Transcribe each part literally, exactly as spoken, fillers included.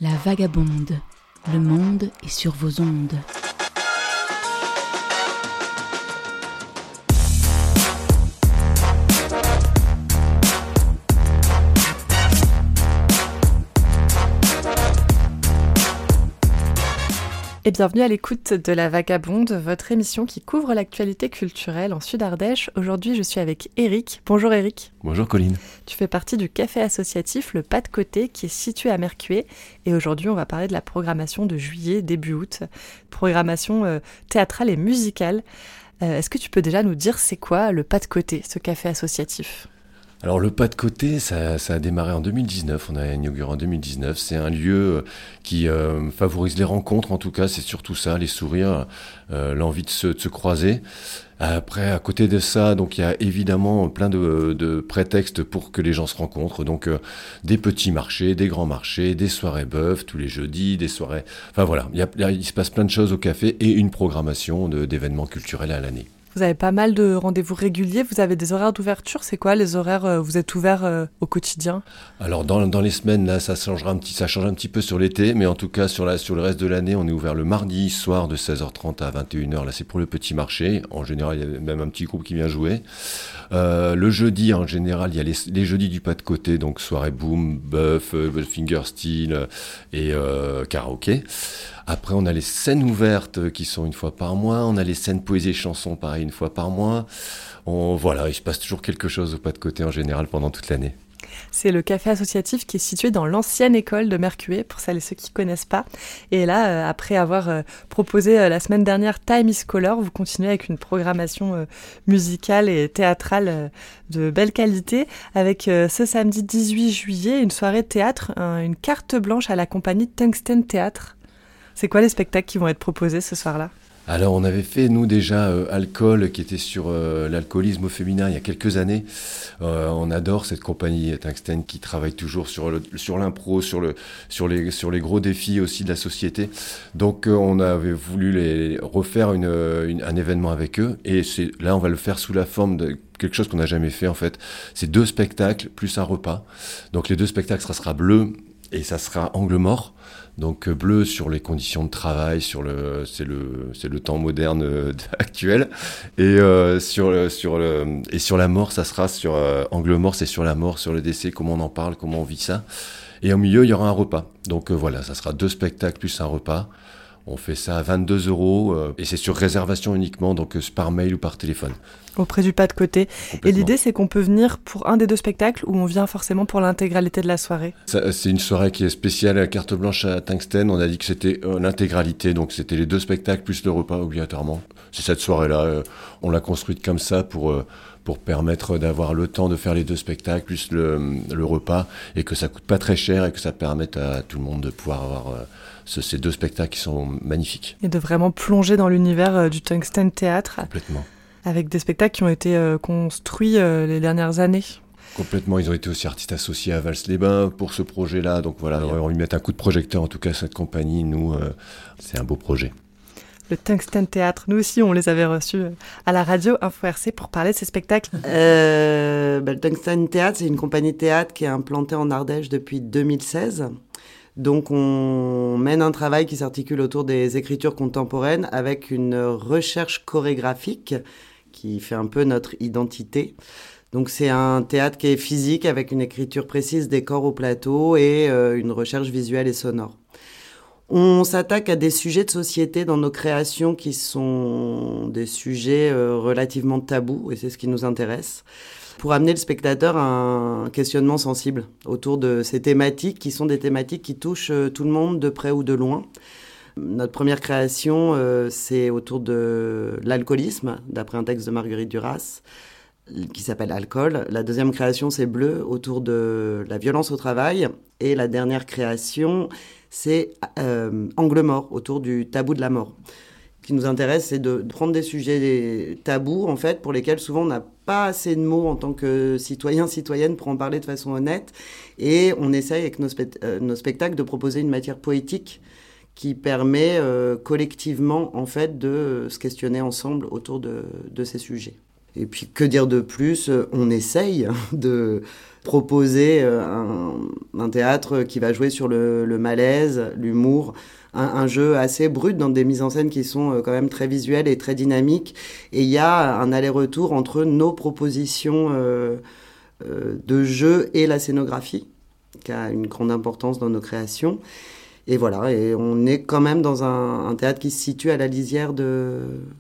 La vagabonde, le monde est sur vos ondes. Et bienvenue à l'écoute de La Vagabonde, votre émission qui couvre l'actualité culturelle en Sud-Ardèche. Aujourd'hui, je suis avec Eric. Bonjour Eric. Bonjour Colline. Tu fais partie du café associatif Le Pas de Côté qui est situé à Mercué. Et aujourd'hui, on va parler de la programmation de juillet, début août. Programmation euh, théâtrale et musicale. Euh, est-ce que tu peux déjà nous dire c'est quoi Le Pas de Côté, ce café associatif ? Alors le Pas de Côté, ça, ça a démarré en deux mille dix-neuf, on a inauguré en deux mille dix-neuf. C'est un lieu qui euh, favorise les rencontres, en tout cas, c'est surtout ça, les sourires, euh, l'envie de se, de se croiser. Après, à côté de ça, donc il y a évidemment plein de, de prétextes pour que les gens se rencontrent. Donc euh, des petits marchés, des grands marchés, des soirées bœufs tous les jeudis, des soirées... Enfin voilà, il, y a, il se passe plein de choses au café et une programmation de, d'événements culturels à l'année. Vous avez pas mal de rendez-vous réguliers, vous avez des horaires d'ouverture, c'est quoi les horaires, euh, vous êtes ouverts euh, au quotidien ? Alors dans, dans les semaines, là, ça, changera un petit, ça change un petit peu sur l'été, mais en tout cas sur, la, sur le reste de l'année, on est ouvert le mardi soir de seize heures trente à vingt et une heures, là c'est pour le petit marché, en général il y a même un petit groupe qui vient jouer. Euh, le jeudi en général, il y a les, les jeudis du Pas de Côté, donc soirée boom, bœuf, euh, fingerstyle et euh, karaoké. Après, on a les scènes ouvertes qui sont une fois par mois. On a les scènes poésie et chansons, pareil, une fois par mois. On, voilà, il se passe toujours quelque chose au Pas de Côté en général pendant toute l'année. C'est le café associatif qui est situé dans l'ancienne école de Mercué, pour celles et ceux qui ne connaissent pas. Et là, euh, après avoir euh, proposé euh, la semaine dernière Time is Color, vous continuez avec une programmation euh, musicale et théâtrale euh, de belle qualité, avec euh, ce samedi dix-huit juillet, une soirée de théâtre, un, une carte blanche à la compagnie Tungsten Théâtre. C'est quoi les spectacles qui vont être proposés ce soir-là ? Alors on avait fait nous déjà euh, Alcool qui était sur euh, l'alcoolisme au féminin il y a quelques années. Euh, on adore cette compagnie Tungsten qui travaille toujours sur le, sur l'impro, sur le sur les sur les gros défis aussi de la société. Donc euh, on avait voulu les refaire une, une un événement avec eux et c'est là on va le faire sous la forme de quelque chose qu'on n'a jamais fait en fait. C'est deux spectacles plus un repas. Donc les deux spectacles ça sera Bleu et ça sera Angle mort. Donc Bleu sur les conditions de travail, sur le c'est le c'est le temps moderne euh, actuel et euh, sur le, sur le et sur la mort ça sera sur euh, Angle mort, c'est sur la mort, sur le décès, comment on en parle, comment on vit ça. Et au milieu il y aura un repas. Donc euh, voilà, ça sera deux spectacles plus un repas. On fait ça à vingt-deux euros euh, et c'est sur réservation uniquement, donc euh, par mail ou par téléphone. Auprès du Pas de Côté. Et l'idée, c'est qu'on peut venir pour un des deux spectacles ou on vient forcément pour l'intégralité de la soirée ? Ça, c'est une soirée qui est spéciale à carte blanche à Tungsten. On a dit que c'était euh, l'intégralité, donc c'était les deux spectacles plus le repas obligatoirement. C'est cette soirée-là, euh, on l'a construite comme ça pour... Euh, pour permettre d'avoir le temps de faire les deux spectacles, plus le, le repas, et que ça coûte pas très cher et que ça permette à tout le monde de pouvoir avoir euh, ce, ces deux spectacles qui sont magnifiques. Et de vraiment plonger dans l'univers euh, du Tungsten Théâtre. Complètement. Avec des spectacles qui ont été euh, construits euh, les dernières années. Complètement, ils ont été aussi artistes associés à Vals-les-Bains pour ce projet-là, donc voilà, on va lui mettre un coup de projecteur, en tout cas cette compagnie, nous, euh, c'est un beau projet. Le Tungsten Théâtre, nous aussi on les avait reçus à la radio Info R C pour parler de ces spectacles. Euh, bah, le Tungsten Théâtre, c'est une compagnie de théâtre qui est implantée en Ardèche depuis deux mille seize. Donc on mène un travail qui s'articule autour des écritures contemporaines avec une recherche chorégraphique qui fait un peu notre identité. Donc c'est un théâtre qui est physique avec une écriture précise des corps au plateau et euh, une recherche visuelle et sonore. On s'attaque à des sujets de société dans nos créations qui sont des sujets euh, relativement tabous, et c'est ce qui nous intéresse, pour amener le spectateur à un questionnement sensible autour de ces thématiques qui sont des thématiques qui touchent euh, tout le monde de près ou de loin. Notre première création, euh, c'est autour de l'alcoolisme, d'après un texte de Marguerite Duras, qui s'appelle Alcool. La deuxième création, c'est Bleu, autour de la violence au travail. Et la dernière création, c'est euh, Angle mort, autour du tabou de la mort. Ce qui nous intéresse, c'est de prendre des sujets tabous, en fait, pour lesquels souvent on n'a pas assez de mots en tant que citoyen, citoyenne pour en parler de façon honnête. Et on essaye, avec nos, spe- euh, nos spectacles, de proposer une matière poétique qui permet euh, collectivement, en fait, de se questionner ensemble autour de, de ces sujets. Et puis, que dire de plus ? On essaye de proposer un, un théâtre qui va jouer sur le, le malaise, l'humour, un, un jeu assez brut dans des mises en scène qui sont quand même très visuelles et très dynamiques. Et il y a un aller-retour entre nos propositions euh, euh, de jeu et la scénographie, qui a une grande importance dans nos créations. Et voilà, et on est quand même dans un, un théâtre qui se situe à la lisière de...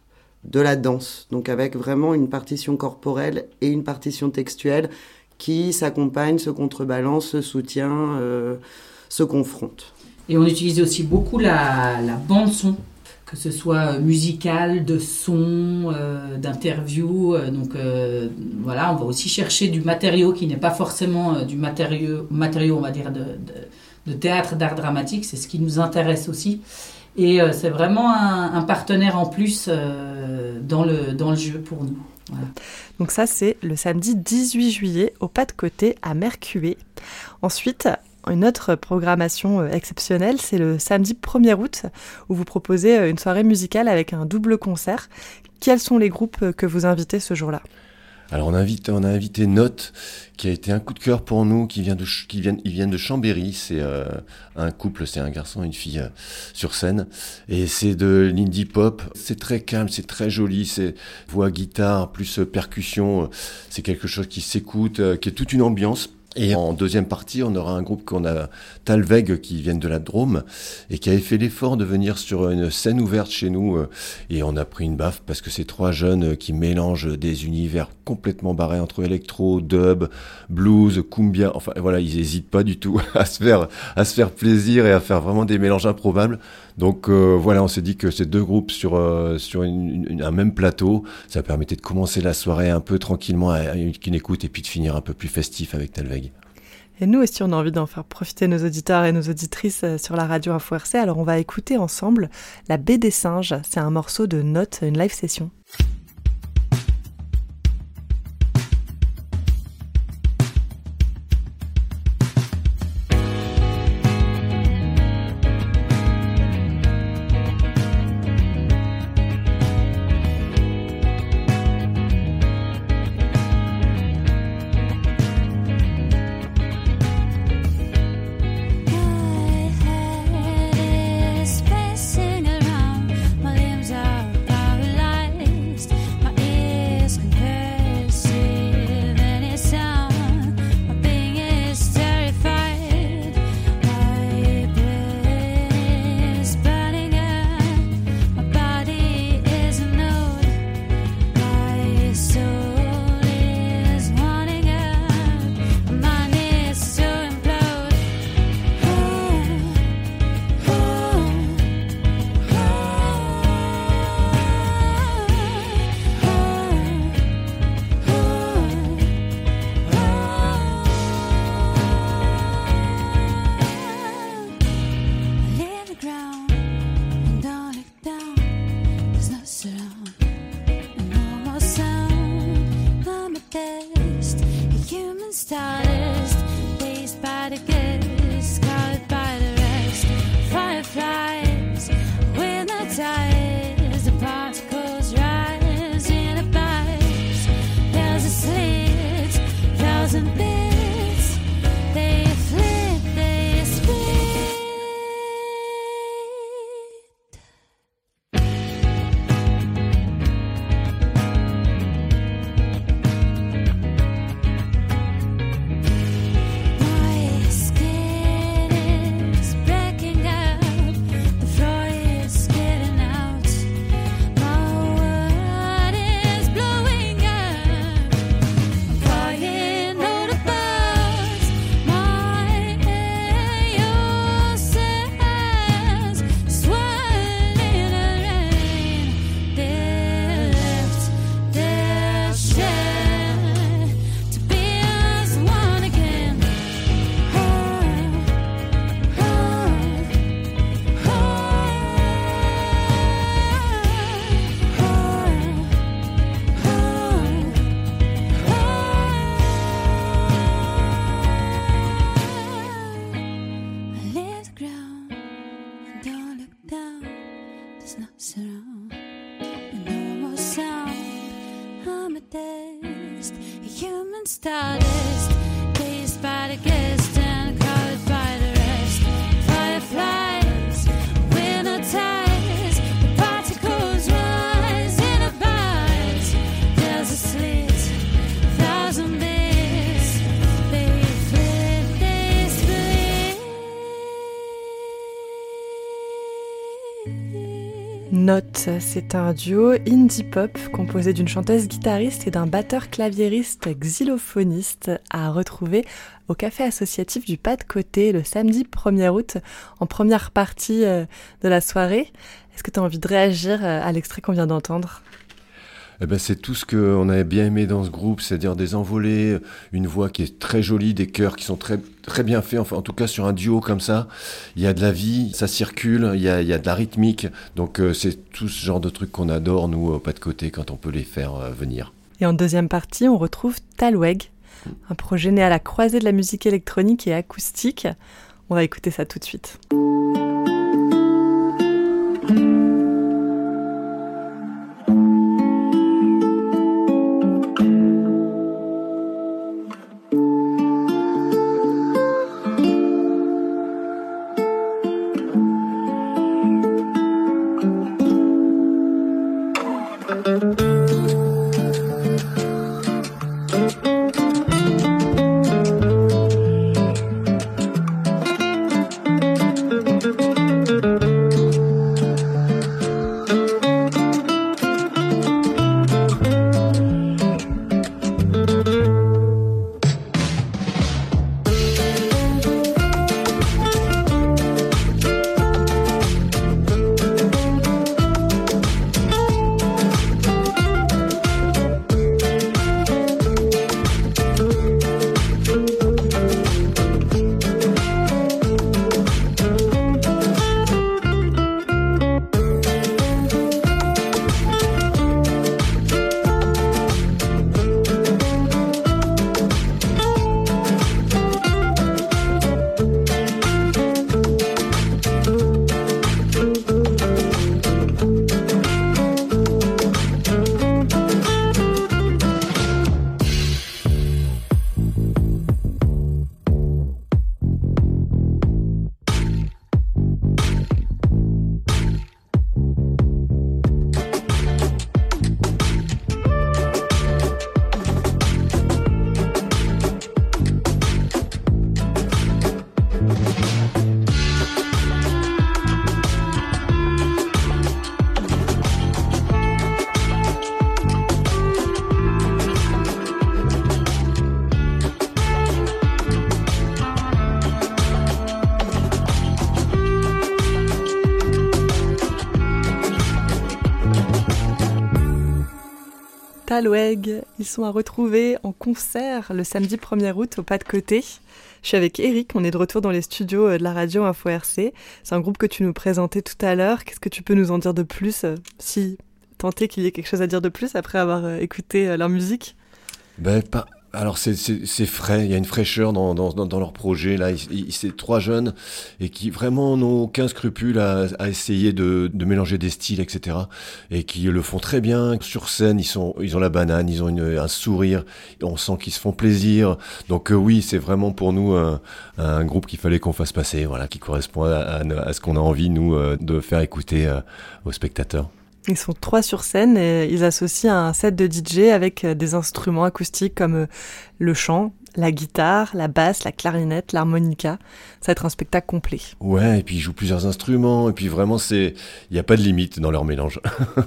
de la danse, donc avec vraiment une partition corporelle et une partition textuelle qui s'accompagnent, se contrebalancent, se soutient, euh, se confrontent. Et on utilise aussi beaucoup la, la bande-son, que ce soit musicale, de son, euh, d'interview. Euh, donc euh, voilà, on va aussi chercher du matériau qui n'est pas forcément euh, du matériau, matériau, on va dire, de, de, de théâtre, d'art dramatique. C'est ce qui nous intéresse aussi. Et euh, c'est vraiment un, un partenaire en plus euh, dans, le, dans le jeu pour nous. Voilà. Donc ça, c'est le samedi dix-huit juillet au Pas de Côté à Mercué. Ensuite, une autre programmation exceptionnelle, c'est le samedi premier août où vous proposez une soirée musicale avec un double concert. Quels sont les groupes que vous invitez ce jour-là ? Alors on a invité, on a invité Note, qui a été un coup de cœur pour nous, qui vient de, qui vient, ils viennent de Chambéry. C'est euh, un couple, c'est un garçon et une fille euh, sur scène, et c'est de l'indie pop. C'est très calme, c'est très joli, c'est voix, guitare plus euh, percussion. Euh, c'est quelque chose qui s'écoute, euh, qui est toute une ambiance. Et en deuxième partie, on aura un groupe qu'on a, Talveg, qui viennent de la Drôme, et qui avait fait l'effort de venir sur une scène ouverte chez nous, et on a pris une baffe, parce que c'est trois jeunes qui mélangent des univers complètement barrés entre électro, dub, blues, cumbia, enfin voilà, ils hésitent pas du tout à se faire, à se faire plaisir et à faire vraiment des mélanges improbables. Donc euh, voilà, on s'est dit que ces deux groupes sur, euh, sur une, une, un même plateau, ça permettait de commencer la soirée un peu tranquillement avec une écoute et puis de finir un peu plus festif avec Talveg. Et nous aussi, on a envie d'en faire profiter nos auditeurs et nos auditrices sur la radio Info R C. Alors on va écouter ensemble La Baie des Singes. C'est un morceau de Note, une live session. and stardust, paced by the guest and colored by the rest. Fireflies, winter ties, the particles rise in a bite. There's a slit, thousand bits, they flip, they split. Note, c'est un duo indie pop composé d'une chanteuse-guitariste et d'un batteur-claviériste xylophoniste à retrouver au Café Associatif du Pas de Côté le samedi premier août en première partie de la soirée. Est-ce que tu as envie de réagir à l'extrait qu'on vient d'entendre ? Eh ben, c'est tout ce qu'on avait bien aimé dans ce groupe, c'est-à-dire des envolées, une voix qui est très jolie, des chœurs qui sont très, très bien faits. Enfin, en tout cas, sur un duo comme ça, il y a de la vie, ça circule, il y a, il y a de la rythmique. Donc, euh, c'est tout ce genre de trucs qu'on adore, nous, au Pas de Côté, quand on peut les faire euh, venir. Et en deuxième partie, on retrouve Talweg, un projet né à la croisée de la musique électronique et acoustique. On va écouter ça tout de suite. Talweg, ils sont à retrouver en concert le samedi premier août au Pas de Côté. Je suis avec Eric, on est de retour dans les studios de la radio Info R C. C'est un groupe que tu nous présentais tout à l'heure. Qu'est-ce que tu peux nous en dire de plus, si tant est qu'il y ait quelque chose à dire de plus après avoir écouté leur musique ? Ben, pas... Alors c'est, c'est, c'est frais, il y a une fraîcheur dans, dans, dans leur projet. Là, ils, ils, c'est trois jeunes et qui vraiment n'ont aucun scrupule à, à essayer de, de mélanger des styles, et cetera. Et qui le font très bien. Sur scène, ils, sont, ils ont la banane, ils ont une, un sourire, on sent qu'ils se font plaisir. Donc euh, oui, c'est vraiment pour nous un, un groupe qu'il fallait qu'on fasse passer, voilà, qui correspond à, à, à ce qu'on a envie, nous, euh, de faire écouter euh, aux spectateurs. Ils sont trois sur scène et ils associent un set de D J avec des instruments acoustiques comme le chant, la guitare, la basse, la clarinette, l'harmonica. Ça va être un spectacle complet. Ouais, et puis ils jouent plusieurs instruments, et puis vraiment, c'est... il n'y a pas de limite dans leur mélange.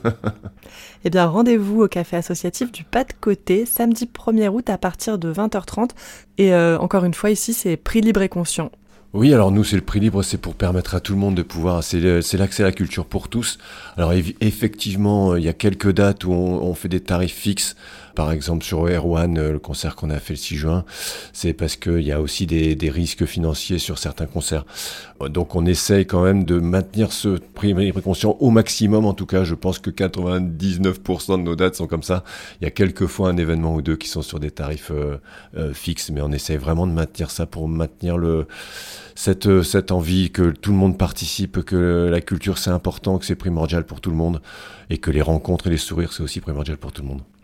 Eh bien, rendez-vous au Café Associatif du Pas de Côté, samedi premier août à partir de vingt heures trente. Et euh, encore une fois, ici, c'est prix libre et conscient. Oui, alors nous, c'est le prix libre, c'est pour permettre à tout le monde de pouvoir... C'est, c'est l'accès à la culture pour tous. Alors effectivement, il y a quelques dates où on, on fait des tarifs fixes. Par exemple, sur R un, le concert qu'on a fait le six juin, c'est parce qu'il y a aussi des, des risques financiers sur certains concerts. Donc on essaye quand même de maintenir ce prix libre et conscient au maximum. En tout cas, je pense que quatre-vingt-dix-neuf pour cent de nos dates sont comme ça. Il y a quelques fois un événement ou deux qui sont sur des tarifs euh, euh, fixes, mais on essaye vraiment de maintenir ça pour maintenir le... Cette, cette envie que tout le monde participe, que la culture c'est important, que c'est primordial pour tout le monde et que les rencontres et les sourires c'est aussi primordial pour tout le monde.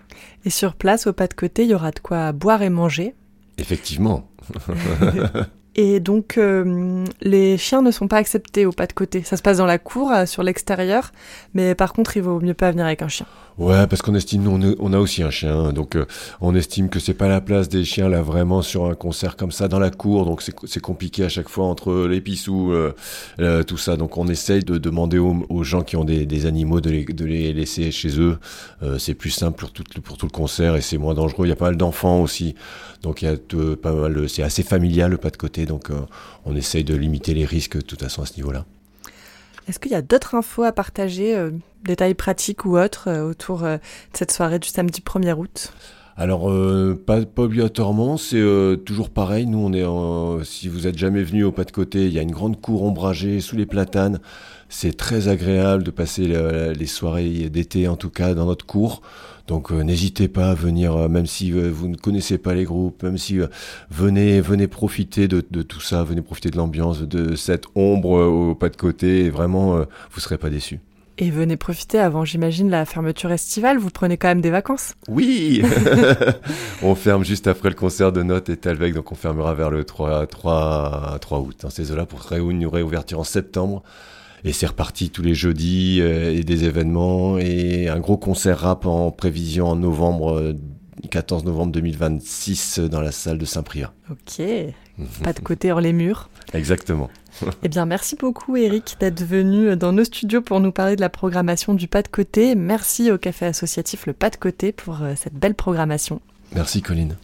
Et sur place, au pas de côté, il y aura de quoi boire et manger. Effectivement. Et donc, euh, les chiens ne sont pas acceptés au pas de côté. Ça se passe dans la cour, euh, sur l'extérieur, mais par contre, il vaut mieux pas venir avec un chien. Ouais, parce qu'on estime, nous, on a, on a aussi un chien, donc euh, on estime que c'est pas la place des chiens là vraiment sur un concert comme ça dans la cour, donc c'est, c'est compliqué à chaque fois entre les pissous, euh, euh, tout ça. Donc on essaye de demander aux, aux gens qui ont des, des animaux de les, de les laisser chez eux. Euh, c'est plus simple pour tout, pour tout le concert et c'est moins dangereux. Il y a pas mal d'enfants aussi, donc il y a euh, pas mal. C'est assez familial le pas de côté, donc euh, on essaye de limiter les risques de toute façon à ce niveau-là. Est-ce qu'il y a d'autres infos à partager, euh, détails pratiques ou autres, euh, autour euh, de cette soirée du samedi premier août ? Alors, euh, pas, pas obligatoirement, c'est euh, toujours pareil. Nous, on est en, si vous êtes jamais venu au pas de côté, il y a une grande cour ombragée sous les platanes. C'est très agréable de passer le, les soirées d'été, en tout cas, dans notre cour. Donc, euh, n'hésitez pas à venir, euh, même si euh, vous ne connaissez pas les groupes, même si euh, venez, venez profiter de, de tout ça, venez profiter de l'ambiance, de cette ombre euh, au pas de côté. Et vraiment, euh, vous serez pas déçus. Et venez profiter avant, j'imagine, la fermeture estivale. Vous prenez quand même des vacances ? Oui. On ferme juste après le concert de Notes et Talbec, donc on fermera vers le trois août. Hein, ces eaux-là pour une réouverture en septembre. Et c'est reparti tous les jeudis, euh, et des événements, et un gros concert rap en prévision en novembre, euh, quatorze novembre deux mille vingt-six, dans la salle de Saint-Priest. Ok, pas de côté hors les murs. Exactement. Eh bien, merci beaucoup Eric d'être venu dans nos studios pour nous parler de la programmation du pas de côté. Merci au café associatif Le Pas de Côté pour euh, cette belle programmation. Merci Colline.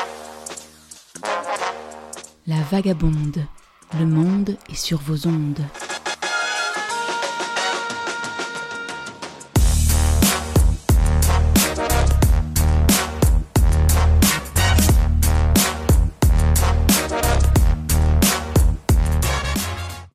La vagabonde, le monde est sur vos ondes.